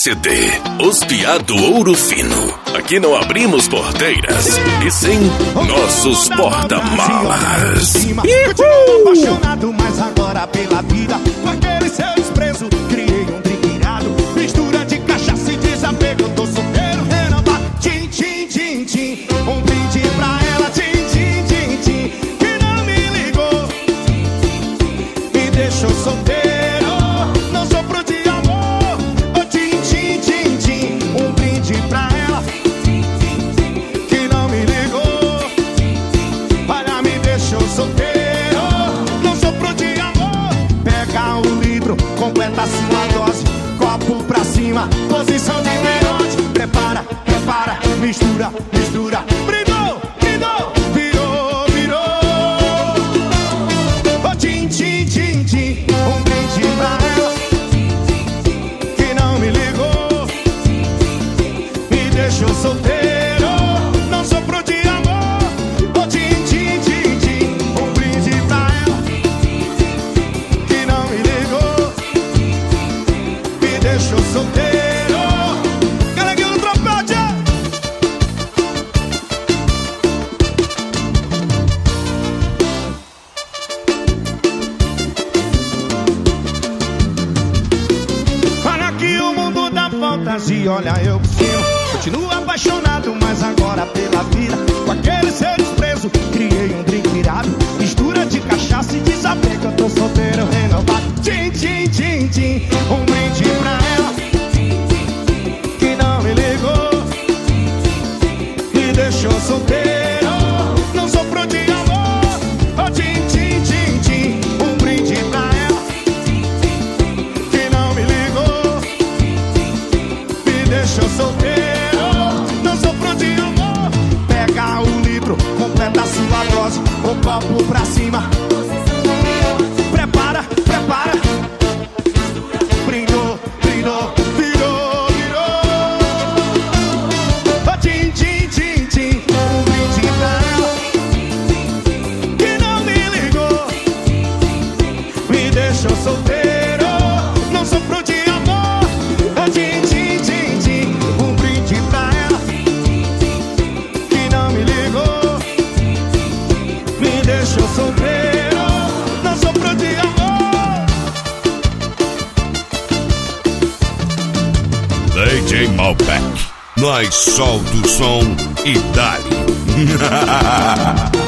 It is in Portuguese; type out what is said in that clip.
CD, Os Piá do Ouro Fino. Aqui não abrimos porteiras, e sim nossos porta-malas. Continuo apaixonado, mas agora pela vida, com aquele seu desprezo, criei um drink irado. Mistura de cachaça e desapego, eu tô solteiro, renovado. Tchim, tchim, tchim, tchim. Um brinde pra ela, tchim, tchim, tchim, tchim. Que não me ligou, me deixou solteiro. Não sofro de amor, oh, tchim, tchim, tchim, tchim. Um brinde pra ela, que não me ligou, olha, me deixou solteiro. Não sofro de amor. Pega o litro, completa a sua dose. Copo pra cima, posição de meiote. Prepara, prepara, mistura, mistura. Brindou, brindou, virou, virou. Oh, tchim, tchim, tchim, tchim. Um brinde pra ela, que não me ligou, me deixou solteiro. Não sofro de amor. Oh, tchim, tchim, tchim, tchim. Um brinde pra ela, que não me ligou, me deixou solteiro. Carreguei no trompete. Olha aqui o mundo da fantasia, olha eu por cima. Continuo apaixonado, mas agora pela vida, com aquele seu desprezo, criei um drink irado. Mistura de cachaça e desapego, eu tô solteiro, renovado. Tchim, tchim, tchim, tchim. Um brinde pra ela, que não me ligou, me deixou solteiro. Não sofro de amor. Oh, tchim, tchim, tchim, tchim. Um brinde pra ela, que não me ligou, me deixou solteiro. Não sofro de amor. Pega o litro, completa a sua dose. O copo pra cima, prepara, prepara. Brindou, brindou, virou, virou. Oh, tchim, tchim, tchim, tchim. Um brinde pra ela, que não me ligou, me deixou solteiro. Não sofro de amor. Oh, tchim, tchim, tchim, tchim. Um brinde pra ela, que não me ligou, me deixou solteiro. Não sofro de amor. DJ Malbec, nós solta o som e dá-lhe.